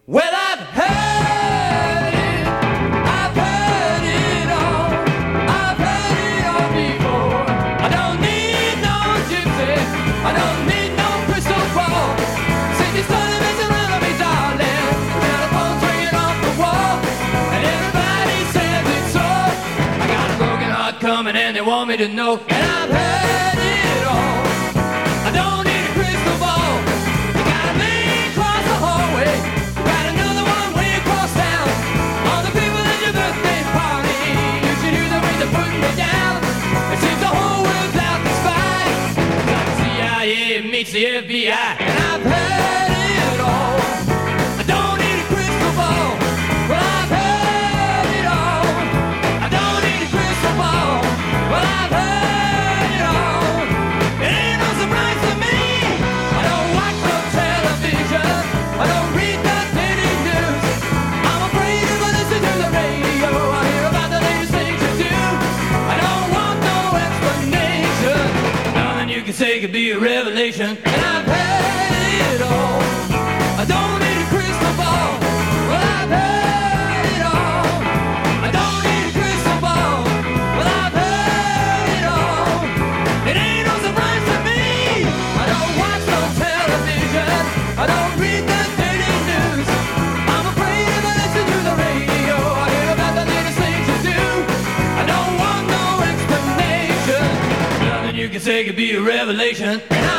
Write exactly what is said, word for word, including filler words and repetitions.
Well, I've heard it, I've heard it all, I've heard it all before. I don't need no gypsy, I don't need no crystal ball. Say you started messing around with me, darling. Telephone's ringing off the wall, and everybody says it's so. I got a broken heart coming and they want me to know. And I've heard it all, I don't need a crystal ball. You got a man across the hallway, meets the F B I, and I've heard it all. I don't need a crystal ball. Well, I've heard it all. I don't need a crystal ball. Well, I've heard it all. It ain't no surprise to me. I don't watch no television. I don't read the daily news. I'm afraid if I listen to the radio, I hear about the latest things you do. I don't want no explanation. Nothing you can say could be a revelation. And I've heard it all. I don't need a crystal ball. Well, I've heard it all. I don't need a crystal ball. Well, I've heard it all. It ain't no surprise to me. I don't watch no television. I don't read the daily news. I'm afraid if I listen to the radio, I hear about the latest things you do. I don't want no explanation. Nothing you can say could be a revelation. And I